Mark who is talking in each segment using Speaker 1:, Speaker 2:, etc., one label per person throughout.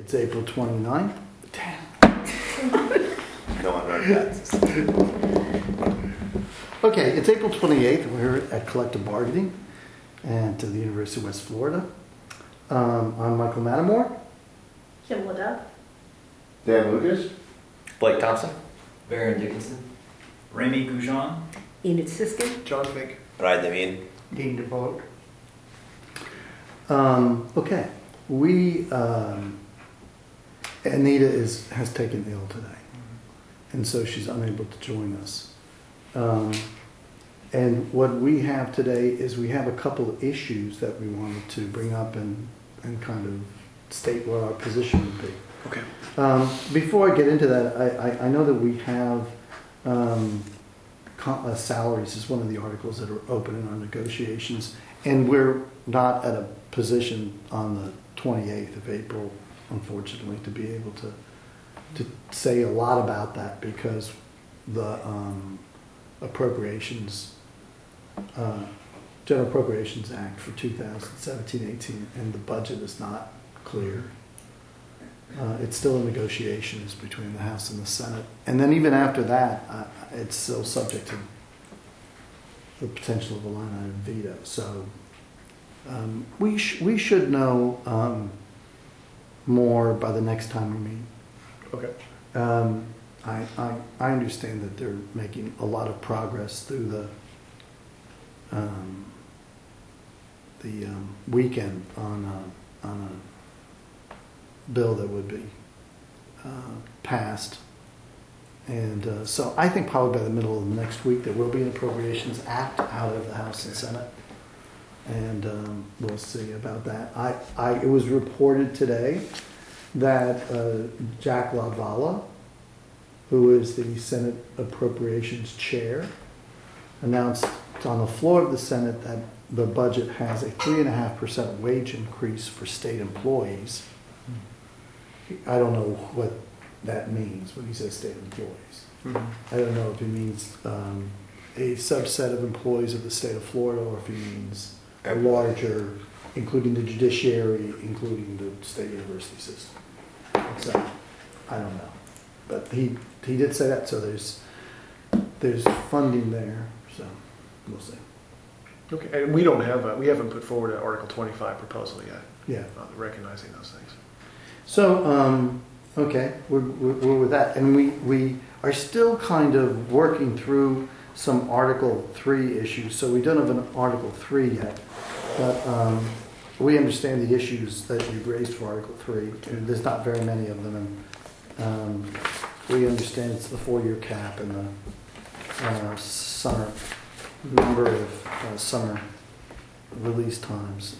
Speaker 1: It's April 29th. Damn.
Speaker 2: No one wrote that.
Speaker 1: Okay, it's April 28th. We're at collective bargaining and to the University of West Florida. I'm Michael Mattamore.
Speaker 3: Kim Liddell.
Speaker 2: Dan Lucas.
Speaker 4: Blake Thompson.
Speaker 5: Baron Dickinson. Remy Goujon.
Speaker 3: Enid Siskin.
Speaker 6: John Fink.
Speaker 4: Ryan Demeen.
Speaker 1: Dean DeVoe. Okay, Anita has taken ill today, and so she's unable to join us. And what we have today is we have a couple of issues that we wanted to bring up and kind of state what our position would be.
Speaker 6: Okay.
Speaker 1: Before I get into that, I know that we have salaries is one of the articles that are open in our negotiations, and we're not at a position on the 28th of April, unfortunately, to be able to say a lot about that because the General Appropriations Act for 2017-18 and the budget is not clear. It's still in negotiations between the House and the Senate. And then even after that, it's still subject to the potential of a line item veto. So we should know more by the next time we meet.
Speaker 6: Okay.
Speaker 1: I understand that they're making a lot of progress through the weekend on a bill that would be passed. And so I think probably by the middle of the next week there will be an Appropriations Act out of the House and Senate. And we'll see about that. It was reported today that Jack LaValla, who is the Senate Appropriations Chair, announced on the floor of the Senate that the budget has a 3.5% wage increase for state employees. I don't know what that means when he says state employees.
Speaker 6: Mm-hmm.
Speaker 1: I don't know if he means a subset of employees of the state of Florida or if he means a larger, including the judiciary, including the state university system. So, I don't know. But he did say that, so there's funding there, so we'll see.
Speaker 6: Okay, and we haven't put forward an Article 25 proposal yet.
Speaker 1: Yeah.
Speaker 6: Recognizing those things.
Speaker 1: So, okay, we're with that. And we are still kind of working through some Article 3 issues. So we don't have an Article 3 yet. But we understand the issues that you've raised for Article 3. And there's not very many of them. And we understand it's the 4-year cap and the summer number of summer release times.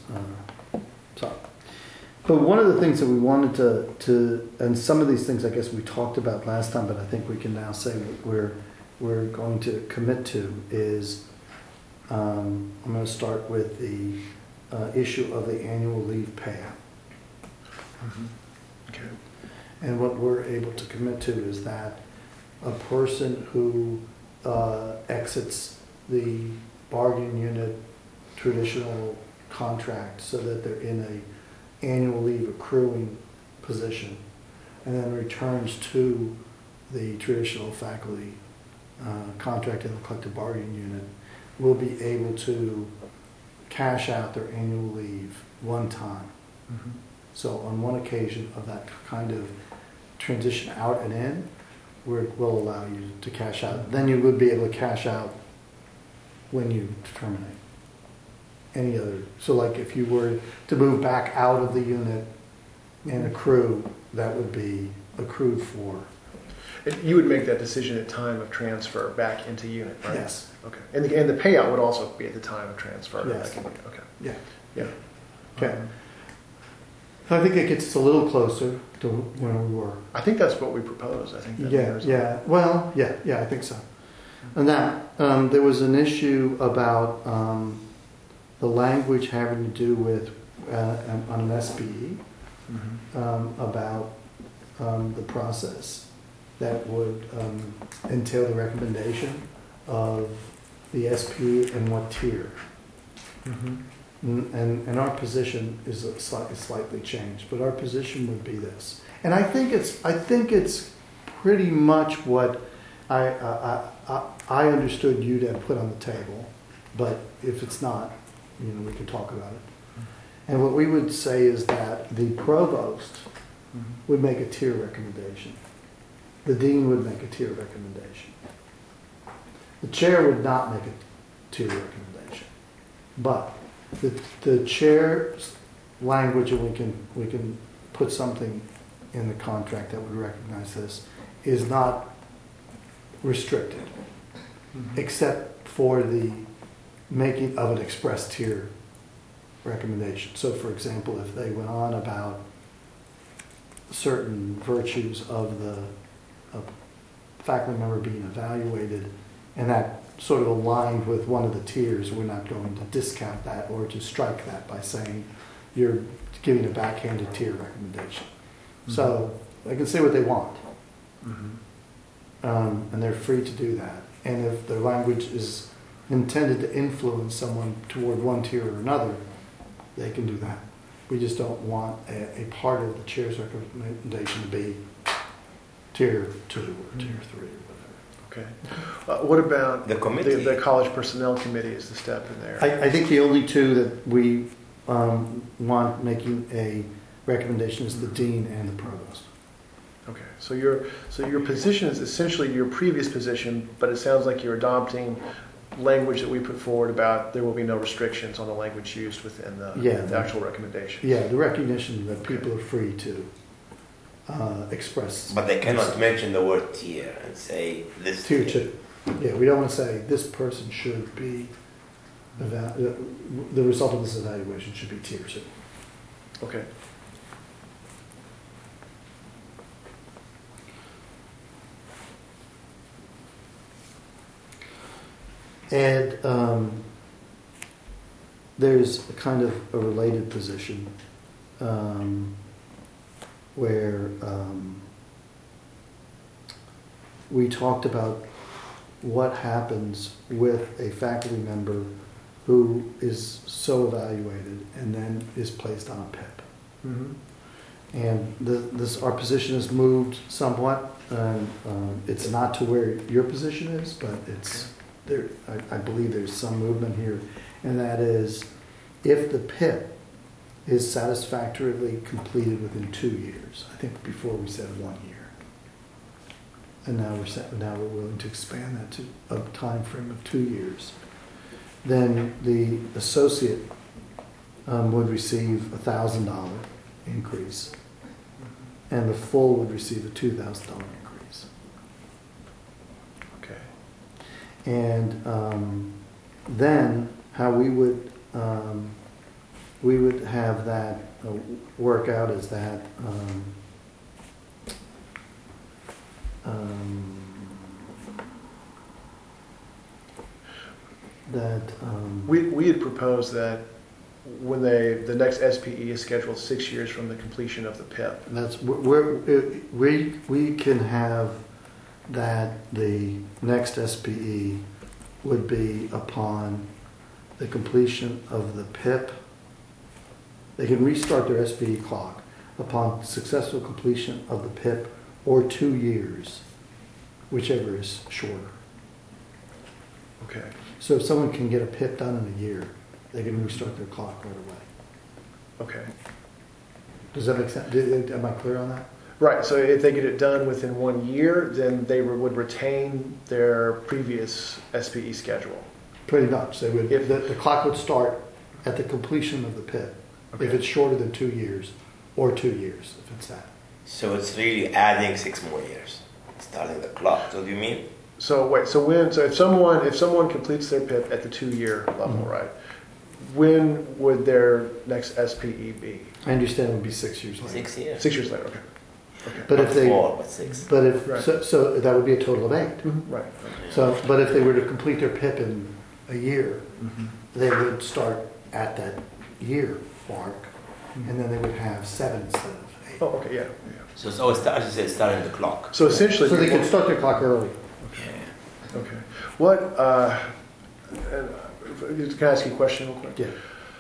Speaker 1: But one of the things that we wanted to, and some of these things I guess we talked about last time, but I think we can now say what we're going to commit to is, I'm going to start with the issue of the annual leave payout.
Speaker 6: Mm-hmm. Okay.
Speaker 1: And what we're able to commit to is that a person who exits the bargaining unit traditional contract so that they're in a annual leave accruing position and then returns to the traditional faculty contract in the collective bargaining unit will be able to cash out their annual leave one time.
Speaker 6: Mm-hmm.
Speaker 1: So on one occasion of that kind of transition out and in, will allow you to cash out. Then you would be able to cash out when you terminate. Any other, so like if you were to move back out of the unit and accrue, that would be accrued for.
Speaker 6: And you would make that decision at time of transfer back into unit, right?
Speaker 1: Yes.
Speaker 6: Okay. And the payout would also be at the time of transfer.
Speaker 1: Yes.
Speaker 6: Back in unit. Okay.
Speaker 1: Yeah.
Speaker 6: Yeah.
Speaker 1: Okay. I think it gets us a little closer to where we were.
Speaker 6: I think that's what we proposed. I think that
Speaker 1: Yeah. Well, yeah, I think so. And that there was an issue about the language having to do with on an SBE about the process that would entail the recommendation of the SP and what tier.
Speaker 6: Mm-hmm.
Speaker 1: And our position is slightly changed, but our position would be this. And I think it's pretty much what I understood you to have put on the table, but if it's not, we can talk about it. And what we would say is that the provost would make a tier recommendation. The dean would make a tier recommendation. The chair would not make a tier recommendation. But the chair's language, and we can put something in the contract that would recognize this, is not restricted, except for the making of an express tier recommendation. So, for example, if they went on about certain virtues of the faculty member being evaluated, and that sort of aligned with one of the tiers, we're not going to discount that or to strike that by saying you're giving a backhanded tier recommendation. So they can say what they want, and they're free to do that. And if their language is intended to influence someone toward one tier or another, they can do that. We just don't want a part of the chair's recommendation to be tier 2 or tier 3 or whatever.
Speaker 6: Okay. What about
Speaker 4: The committee?
Speaker 6: The college personnel committee is the step in there.
Speaker 1: I think the only two that we want making a recommendation is the dean and the provost.
Speaker 6: Okay. So your position is essentially your previous position, but it sounds like you're adopting language that we put forward about there will be no restrictions on the language used within the actual recommendation.
Speaker 1: Yeah, the recognition that people are free to express.
Speaker 4: But they cannot mention the word tier and say this
Speaker 1: Tier 2. Yeah, we don't want to say this person should be, the result of this evaluation should be tier 2.
Speaker 6: Okay.
Speaker 1: And there's a kind of a related position where we talked about what happens with a faculty member who is so evaluated and then is placed on a PIP. And our position has moved somewhat. It's not to where your position is, but it's there. I believe there's some movement here, and that is if the PIP is satisfactorily completed within 2 years. I think before we said 1 year, and now we're willing to expand that to a time frame of 2 years. Then the associate would receive $1,000 increase, and the full would receive a $2,000 increase.
Speaker 6: Okay.
Speaker 1: And then how we would have that work out is that
Speaker 6: we had proposed that when the next SPE is scheduled 6 years from the completion of the PIP.
Speaker 1: that's we can have that the next SPE would be upon the completion of the PIP. They can restart their SPE clock upon successful completion of the PIP or 2 years, whichever is shorter.
Speaker 6: Okay.
Speaker 1: So if someone can get a PIP done in a year, they can restart their clock right away.
Speaker 6: Okay.
Speaker 1: Does that make sense? Am I clear on that?
Speaker 6: Right. So if they get it done within 1 year, then they would retain their previous SPE schedule.
Speaker 1: Pretty much. They would.
Speaker 6: If-
Speaker 1: The clock would start at the completion of the PIP.
Speaker 6: Okay.
Speaker 1: If it's shorter than 2 years, or 2 years, if it's that.
Speaker 4: So it's really adding 6 more years, starting the clock. So do you mean?
Speaker 6: So wait. So if someone completes their PIP at the 2 year level, right? When would their next SPE be?
Speaker 1: I understand it would be 6 years later.
Speaker 4: 6 years.
Speaker 6: 6 years later. Okay. Okay.
Speaker 1: But if they,
Speaker 4: 4, but 6.
Speaker 1: but if
Speaker 6: Right.
Speaker 1: so that would be a total of 8.
Speaker 6: Right.
Speaker 1: So, but if they were to complete their PIP in a year, they would start at that year mark, and then they would have 7 instead of 8.
Speaker 6: Oh, okay. Yeah.
Speaker 4: So it's always as you said, starting the clock.
Speaker 6: So essentially,
Speaker 1: So they can start their clock early.
Speaker 4: Yeah.
Speaker 6: Okay. What? Can I ask you a question real quick?
Speaker 1: Yeah.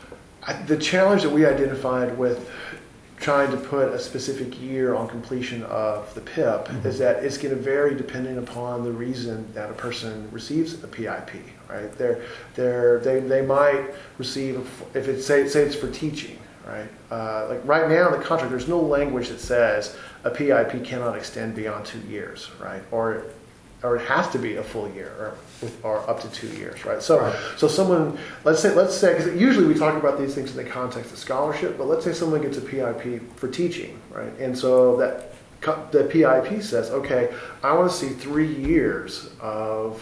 Speaker 6: The challenge that we identified with trying to put a specific year on completion of the PIP is that it's going to vary depending upon the reason that a person receives a PIP, right? They might receive, if it's, say it's for teaching, right? Like right now in the contract, there's no language that says a PIP cannot extend beyond 2 years, right? Or it has to be a full year, or up to 2 years, right? So, so someone, let's say, because usually we talk about these things in the context of scholarship, but let's say someone gets a PIP for teaching, right? And so that the PIP says, okay, I want to see 3 years of,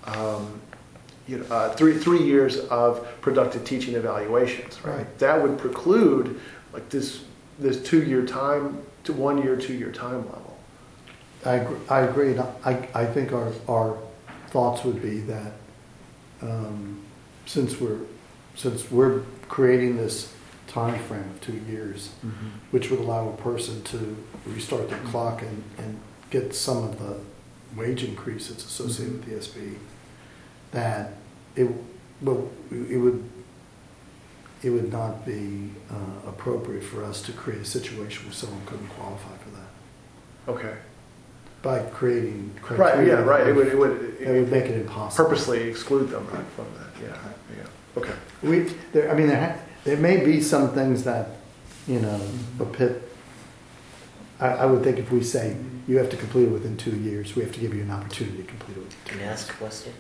Speaker 6: 3 years of productive teaching evaluations, right? That would preclude like this 2 year time to 1 year, 2 year time level.
Speaker 1: I agree. And I think our thoughts would be that since we're creating this time frame of 2 years, which would allow a person to restart their clock and get some of the wage increase that's associated with the SB, that it would not be appropriate for us to create a situation where someone couldn't qualify for that.
Speaker 6: Okay.
Speaker 1: By creating criteria.
Speaker 6: Right, yeah, right. It
Speaker 1: would make it impossible.
Speaker 6: Purposely exclude them from that. Yeah. Okay.
Speaker 1: There may be some things that, a PIP. I would think if we say you have to complete it within 2 years, we have to give you an opportunity to complete it within 2
Speaker 4: Can I
Speaker 1: years.
Speaker 4: ask a question?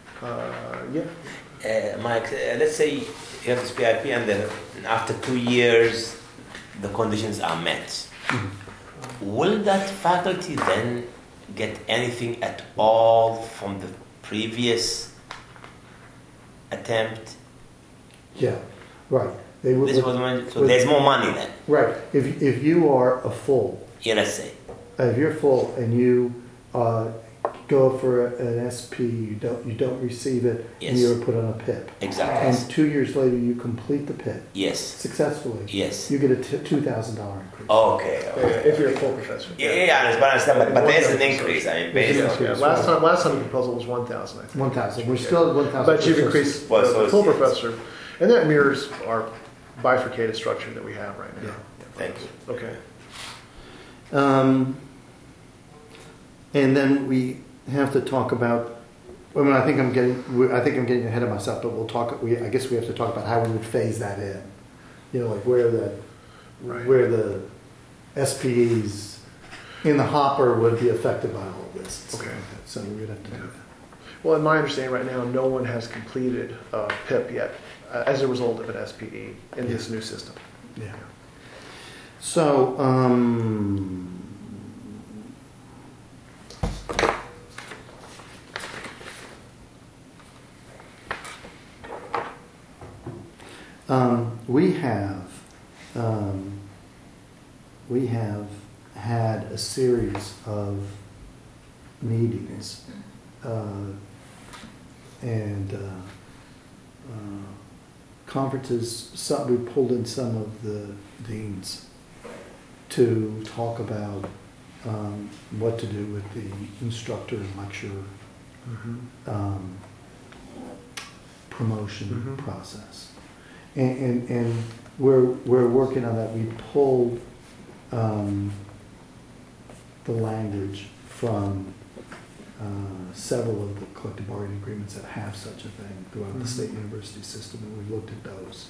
Speaker 6: Yeah.
Speaker 4: Mike, let's say you have this PIP and then after 2 years the conditions are met. Will that faculty then get anything at all from the previous attempt?
Speaker 1: Yeah, right. They would,
Speaker 4: So there's more money then?
Speaker 1: right. If you are a full,
Speaker 4: Yeah, let's say.
Speaker 1: if you're full and you go for an SP, you don't receive it, and
Speaker 4: Yes.
Speaker 1: you're put on a PIP.
Speaker 4: Exactly.
Speaker 1: And 2 years later you complete the PIP
Speaker 4: Yes.
Speaker 1: successfully.
Speaker 4: Yes.
Speaker 1: You get a $2,000 increase.
Speaker 4: Okay.
Speaker 6: If you're a full professor.
Speaker 4: Yeah, I understand, but there's an increase. I mean, based on.
Speaker 6: Yeah. Last time the proposal was 1,000, I think.
Speaker 1: 1,000. We're still at 1,000.
Speaker 6: But you've increased
Speaker 4: Well, so
Speaker 6: the full
Speaker 4: it's-
Speaker 6: professor, and that mirrors our bifurcated structure that we have right now.
Speaker 1: Yeah.
Speaker 4: Thank you.
Speaker 6: Okay.
Speaker 1: And then we have to talk about. I think I'm getting ahead of myself, but we'll talk. I guess we have to talk about how we would phase that in. Like where the SPEs in the hopper would be affected by all of this.
Speaker 6: Okay.
Speaker 1: So we would have to do that.
Speaker 6: Well, in my understanding right now, no one has completed a PIP yet as a result of an SPE in this new system.
Speaker 1: Yeah. So, we have had a series of meetings and conferences. We pulled in some of the deans to talk about what to do with the instructor and lecturer promotion process, and we're working on that. We pulled the language from several of the collective bargaining agreements that have such a thing throughout the state university system, and we've looked at those.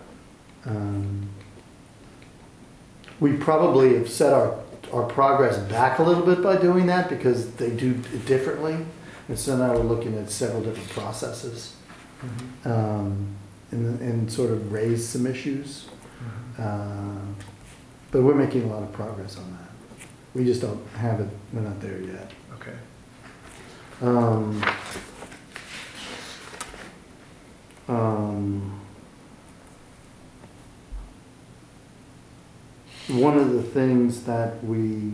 Speaker 1: We probably have set our progress back a little bit by doing that because they do it differently. And so now we're looking at several different processes and sort of raise some issues. But we're making a lot of progress on that. We just don't have it, we're not there yet.
Speaker 6: Okay.
Speaker 1: One of the things that we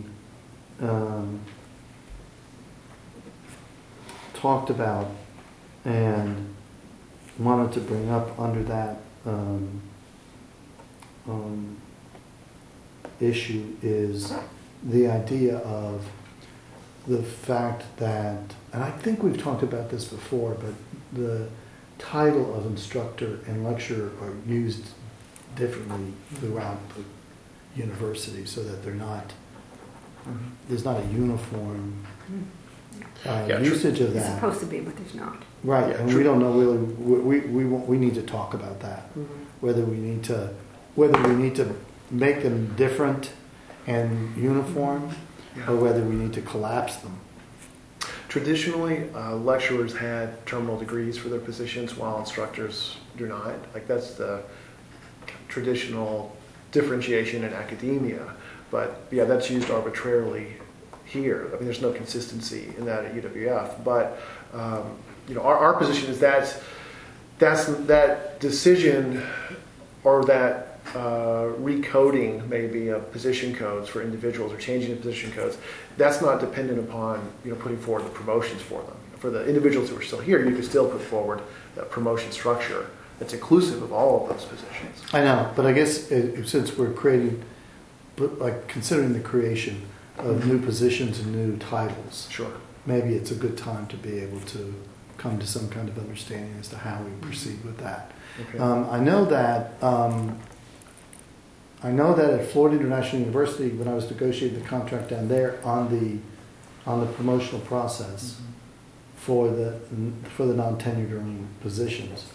Speaker 1: talked about and wanted to bring up under that issue is the idea of the fact that, and I think we've talked about this before, but the title of instructor and lecturer are used differently throughout the university so that they're not, there's not a uniform
Speaker 6: Yeah,
Speaker 1: usage of
Speaker 3: It's
Speaker 1: that.
Speaker 3: supposed to be, but there's not.
Speaker 1: Right,
Speaker 6: Yeah,
Speaker 1: and
Speaker 6: true.
Speaker 1: we don't know really, we need to talk about that. Whether we need to make them different and uniform,
Speaker 6: Yeah.
Speaker 1: or whether we need to collapse them.
Speaker 6: Traditionally, lecturers had terminal degrees for their positions, while instructors do not. Like that's the traditional differentiation in academia. But yeah, that's used arbitrarily here. I mean, there's no consistency in that at UWF. But our position is that decision or that recoding maybe of position codes for individuals or changing the position codes, that's not dependent upon putting forward the promotions for them. For the individuals who are still here, you could still put forward that promotion structure that's inclusive of all of those positions.
Speaker 1: I know, but I guess since we're considering the creation of new positions and new titles,
Speaker 6: Sure.
Speaker 1: maybe it's a good time to be able to come to some kind of understanding as to how we proceed with that.
Speaker 6: Okay.
Speaker 1: I know that at Florida International University, when I was negotiating the contract down there on the promotional process for the non-tenured earning positions,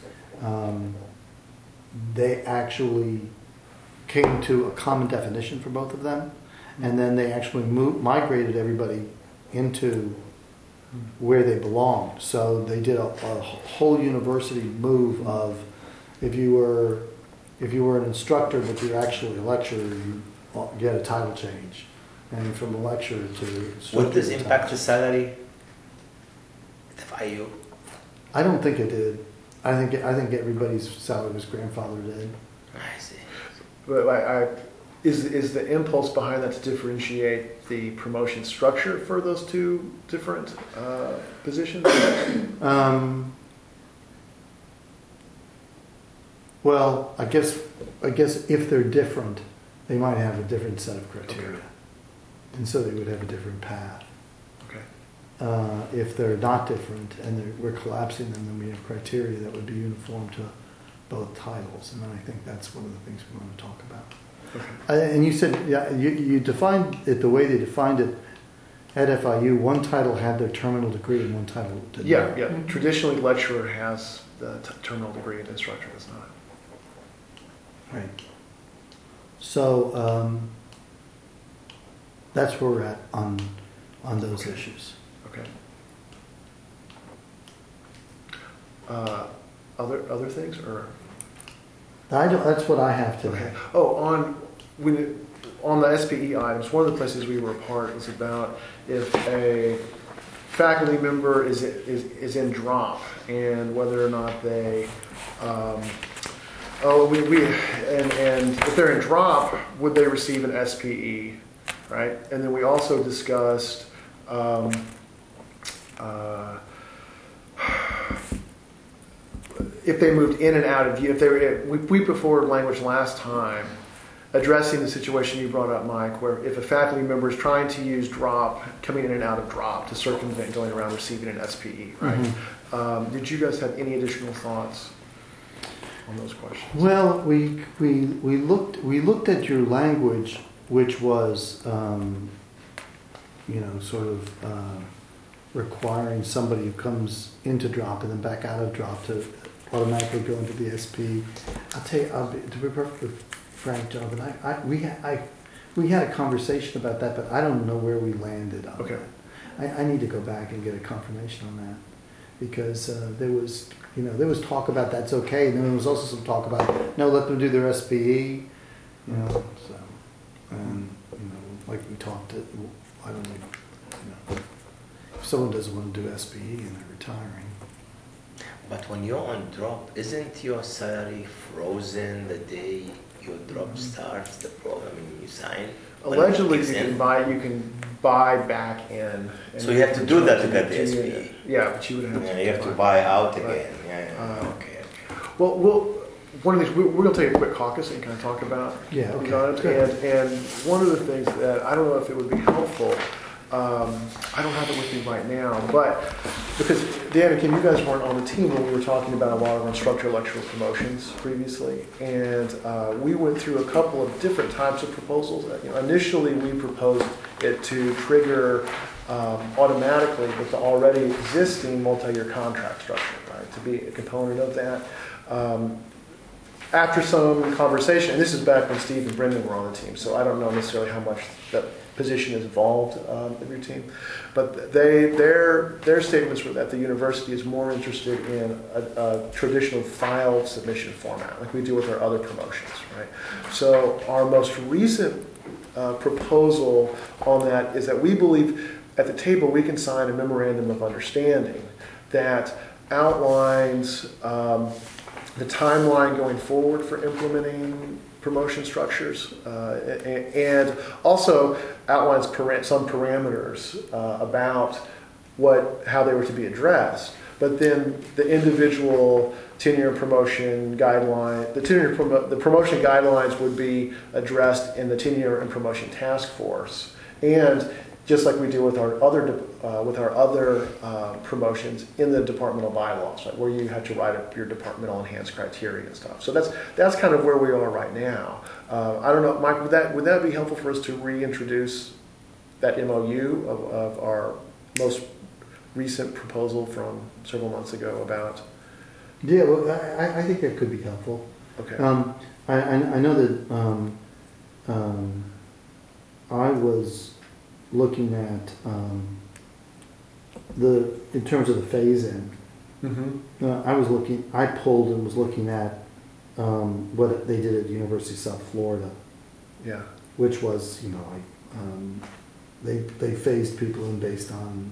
Speaker 1: they actually came to a common definition for both of them, and then they actually migrated everybody into where they belonged. So they did a whole university move of if you were an instructor but you're actually a lecturer, you get a title change, and from a lecturer to instructor.
Speaker 4: Would this impact the salary at FIU?
Speaker 1: I don't think it did. I think everybody's salary was grandfathered in.
Speaker 4: I see.
Speaker 6: But is the impulse behind that to differentiate the promotion structure for those two different positions?
Speaker 1: Well, I guess if they're different, they might have a different set of criteria,
Speaker 6: Okay.
Speaker 1: and so they would have a different path.
Speaker 6: Okay.
Speaker 1: If they're not different and we're collapsing them, then we have criteria that would be uniform to both titles, and then I think that's one of the things we want to talk about.
Speaker 6: Okay.
Speaker 1: And you said, yeah, you defined it the way they defined it at FIU. One title had their terminal degree and one title did
Speaker 6: Yeah,
Speaker 1: not.
Speaker 6: yeah. Traditionally, lecturer has the terminal degree and instructor does not.
Speaker 1: Right. So that's where we're at on those
Speaker 6: Okay.
Speaker 1: issues.
Speaker 6: Okay. Other things or?
Speaker 1: That's what I have today.
Speaker 6: Okay. Oh, on the SPE items, one of the places we were apart was about if a faculty member is in drop and whether or not they, and if they're in drop, would they receive an SPE, right? And then we also discussed if they moved in and out of we put forward language last time addressing the situation you brought up, Mike, where if a faculty member is trying to use drop, coming in and out of drop to circumvent going around receiving an SPE, right?
Speaker 1: Mhm.
Speaker 6: Did you guys have any additional thoughts on those questions?
Speaker 1: Well, we looked at your language, which was sort of requiring somebody who comes into drop and then back out of drop to automatically go into the SP. I'll tell you, to be perfectly frank, Jonathan, we had a conversation about that, but I don't know where we landed on
Speaker 6: Okay.
Speaker 1: that. I need to go back and get a confirmation on that, because there was talk about that's okay, and then there was also some talk about no, let them do their SPE, so and like we talked, I don't know, if someone doesn't want to do SPE and they're retiring.
Speaker 4: But when you're on drop, isn't your salary frozen the day your drop starts, the program you sign? When it
Speaker 6: Allegedly,
Speaker 4: kicks
Speaker 6: you
Speaker 4: in?
Speaker 6: can buy back in. and
Speaker 4: So you have to do that to get the
Speaker 6: continue
Speaker 4: SPE.
Speaker 6: it. Yeah, but you would have
Speaker 4: Yeah, you have to
Speaker 6: buy.
Speaker 4: buy out
Speaker 6: Right.
Speaker 4: again. Yeah. Okay.
Speaker 6: Well, one of these we're going to take a quick caucus and kind of talk about
Speaker 1: Yeah, okay,
Speaker 6: these items.
Speaker 1: good.
Speaker 6: And one of the things that I don't know if it would be helpful I don't have it with me right now, but because Dan and Kim, you guys weren't on the team when we were talking about a lot of unstructured electrical promotions previously, and we went through a couple of different types of proposals. Initially, we proposed it to trigger automatically with the already existing multi-year contract structure, right, to be a component of that. After some conversation, and this is back when Steve and Brendan were on the team, so I don't know necessarily how much that position is involved in your team, but their statements were that the university is more interested in a traditional file submission format, like we do with our other promotions, right? So our most recent proposal on that is that we believe at the table we can sign a memorandum of understanding that outlines the timeline going forward for implementing promotion structures, and also outlines some parameters about how they were to be addressed. But then the individual tenure and promotion guideline, the promotion guidelines would be addressed in the tenure and promotion task force, and just like we do with our other promotions in the departmental bylaws, right, where you have to write up your departmental enhanced criteria and stuff. So that's kind of where we are right now. I don't know, Mike, would that be helpful for us to reintroduce that MOU of our most recent proposal from several months ago about?
Speaker 1: Yeah, well, I think that could be helpful.
Speaker 6: Okay.
Speaker 1: I know that I was looking at in terms of the phase-in.
Speaker 6: Mm-hmm.
Speaker 1: I pulled and was looking at what they did at the University of South Florida.
Speaker 6: Yeah.
Speaker 1: Which was, they phased people in based on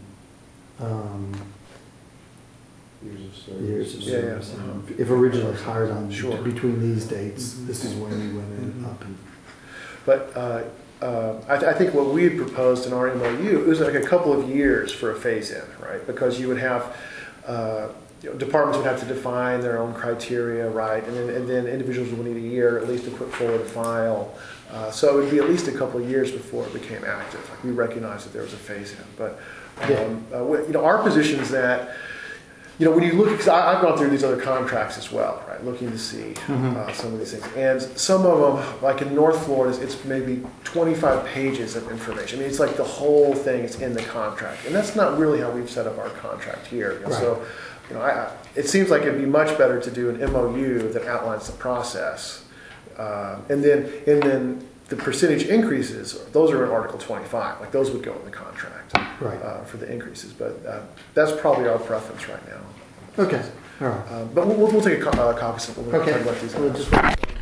Speaker 1: years of service.
Speaker 6: Yeah. Uh-huh.
Speaker 1: If originally hired on
Speaker 6: Sure.
Speaker 1: between these dates, this is when we went in up.
Speaker 6: But I think what we had proposed in our MOU, it was like a couple of years for a phase-in, right? Because you would have, departments would have to define their own criteria, right? And then individuals would need a year at least to put forward a file. So it would be at least a couple of years before it became active. Like we recognized that there was a phase-in. But, our position is that, when you look, because I've gone through these other contracts as well, right, looking to see some of these things. And some of them, like in North Florida, it's maybe 25 pages of information. I mean, it's like the whole thing is in the contract. And that's not really how we've set up our contract here.
Speaker 1: Right.
Speaker 6: So, it seems like it'd be much better to do an MOU that outlines the process. And then the percentage increases, those are in Article 25. Like those would go in the contract.
Speaker 1: Right.
Speaker 6: For the increases, but that's probably our preference right now.
Speaker 1: Okay. All right.
Speaker 6: But we'll take a copy. We'll talk about these.
Speaker 1: We'll just